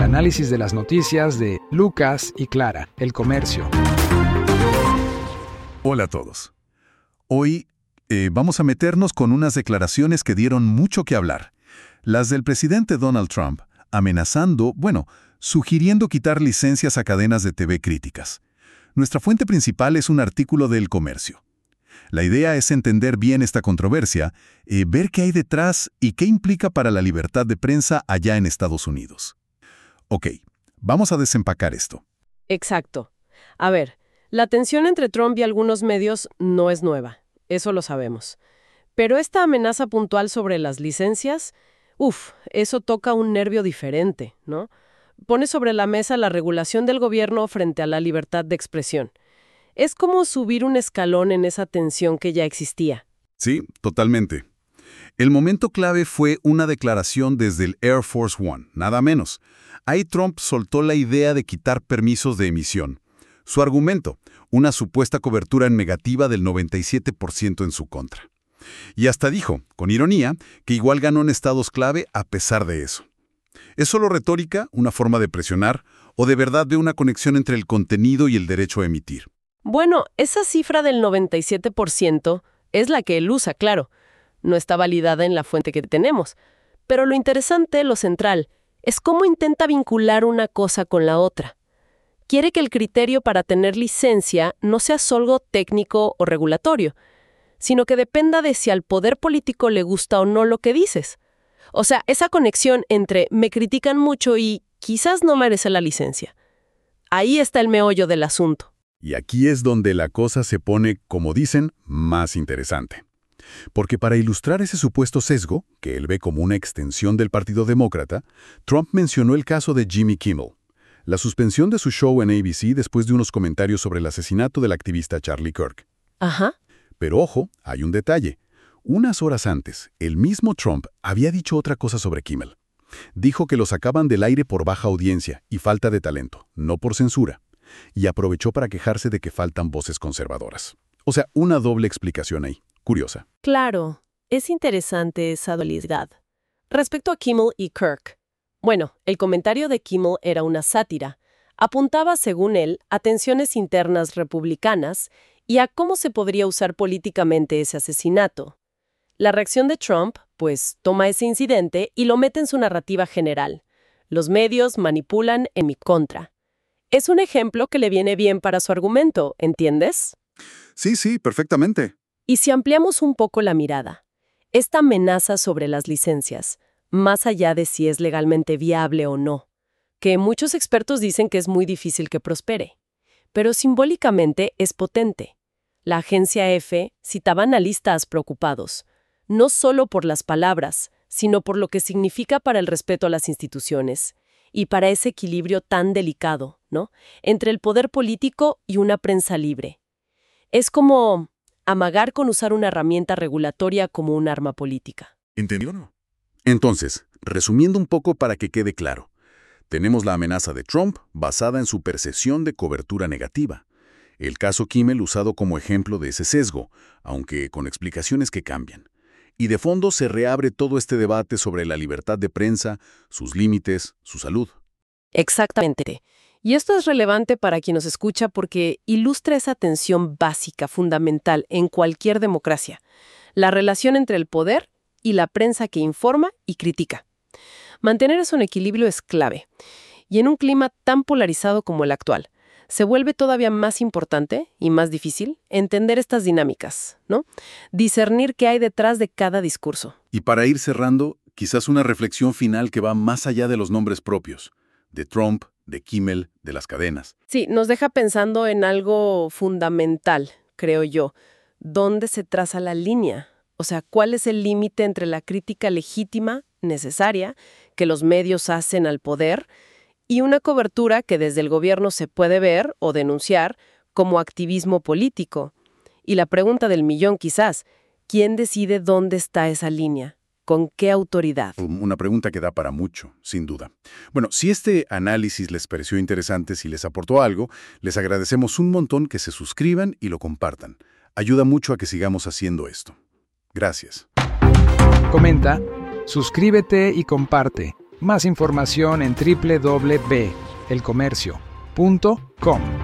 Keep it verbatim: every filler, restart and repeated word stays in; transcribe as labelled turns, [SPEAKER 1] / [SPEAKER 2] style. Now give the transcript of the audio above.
[SPEAKER 1] análisis de las noticias de Lucas y Clara, El Comercio.
[SPEAKER 2] Hola a todos. Hoy eh, vamos a meternos con unas declaraciones que dieron mucho que hablar. Las del presidente Donald Trump, amenazando, bueno, sugiriendo quitar licencias a cadenas de T V críticas. Nuestra fuente principal es un artículo de El Comercio. La idea es entender bien esta controversia, eh, ver qué hay detrás y qué implica para la libertad de prensa allá en Estados Unidos. Ok, vamos a desempacar esto.
[SPEAKER 3] Exacto. A ver, la tensión entre Trump y algunos medios no es nueva, eso lo sabemos. Pero esta amenaza puntual sobre las licencias, uff, eso toca un nervio diferente, ¿no? Pone sobre la mesa la regulación del gobierno frente a la libertad de expresión. Es como subir un escalón en esa tensión que ya existía.
[SPEAKER 2] Sí, totalmente. El momento clave fue una declaración desde el Air Force One, nada menos. Ahí Trump soltó la idea de quitar permisos de emisión. Su argumento, una supuesta cobertura negativa del noventa y siete por ciento en su contra. Y hasta dijo, con ironía, que igual ganó en estados clave a pesar de eso. ¿Es solo retórica, una forma de presionar, o de verdad ve una conexión entre el contenido y el derecho a emitir?
[SPEAKER 3] Bueno, esa cifra del noventa y siete por ciento es la que él usa, claro. No está validada en la fuente que tenemos. Pero lo interesante, lo central, es cómo intenta vincular una cosa con la otra. Quiere que el criterio para tener licencia no sea solo técnico o regulatorio, sino que dependa de si al poder político le gusta o no lo que dices. O sea, esa conexión entre me critican mucho y quizás no merece la licencia. Ahí está el meollo del asunto.
[SPEAKER 2] Y aquí es donde la cosa se pone, como dicen, más interesante. Porque para ilustrar ese supuesto sesgo, que él ve como una extensión del Partido Demócrata, Trump mencionó el caso de Jimmy Kimmel, la suspensión de su show en A B C después de unos comentarios sobre el asesinato del activista Charlie Kirk.
[SPEAKER 3] Ajá.
[SPEAKER 2] Pero ojo, hay un detalle. Unas horas antes, el mismo Trump había dicho otra cosa sobre Kimmel. Dijo que lo sacaban del aire por baja audiencia y falta de talento, no por censura. Y aprovechó para quejarse de que faltan voces conservadoras. O sea, una doble explicación ahí. Curiosa.
[SPEAKER 3] Claro, es interesante esa dualidad. Respecto a Kimmel y Kirk. Bueno, el comentario de Kimmel era una sátira. Apuntaba, según él, a tensiones internas republicanas y a cómo se podría usar políticamente ese asesinato. La reacción de Trump, pues, toma ese incidente y lo mete en su narrativa general. Los medios manipulan en mi contra. Es un ejemplo que le viene bien para su argumento, ¿entiendes?
[SPEAKER 2] Sí, sí, perfectamente.
[SPEAKER 3] Y si ampliamos un poco la mirada, esta amenaza sobre las licencias, más allá de si es legalmente viable o no, que muchos expertos dicen que es muy difícil que prospere, pero simbólicamente es potente. La agencia F citaba analistas preocupados, no solo por las palabras, sino por lo que significa para el respeto a las instituciones y para ese equilibrio tan delicado, ¿no?, entre el poder político y una prensa libre. Es como amagar con usar una herramienta regulatoria como un arma política.
[SPEAKER 2] ¿Entendió o no? Entonces, resumiendo un poco para que quede claro, tenemos la amenaza de Trump basada en su percepción de cobertura negativa. El caso Kimmel usado como ejemplo de ese sesgo, aunque con explicaciones que cambian. Y de fondo se reabre todo este debate sobre la libertad de prensa, sus límites, su salud.
[SPEAKER 3] Exactamente. Y esto es relevante para quien nos escucha porque ilustra esa tensión básica, fundamental en cualquier democracia. La relación entre el poder y la prensa que informa y critica. Mantener eso en equilibrio es clave. Y en un clima tan polarizado como el actual, se vuelve todavía más importante y más difícil entender estas dinámicas, ¿no? Discernir qué hay detrás de cada discurso.
[SPEAKER 2] Y para ir cerrando, quizás una reflexión final que va más allá de los nombres propios, de Trump, de Kimmel, de las cadenas.
[SPEAKER 3] Sí, nos deja pensando en algo fundamental, creo yo. ¿Dónde se traza la línea? O sea, ¿cuál es el límite entre la crítica legítima, necesaria, que los medios hacen al poder, y una cobertura que desde el gobierno se puede ver o denunciar como activismo político? Y la pregunta del millón quizás, ¿quién decide dónde está esa línea? ¿Con qué autoridad?
[SPEAKER 2] Una pregunta que da para mucho, sin duda. Bueno, si este análisis les pareció interesante, si les aportó algo, les agradecemos un montón que se suscriban y lo compartan. Ayuda mucho a que sigamos haciendo esto. Gracias.
[SPEAKER 1] Comenta, suscríbete y comparte. Más información en doble u doble u doble u punto el comercio punto com.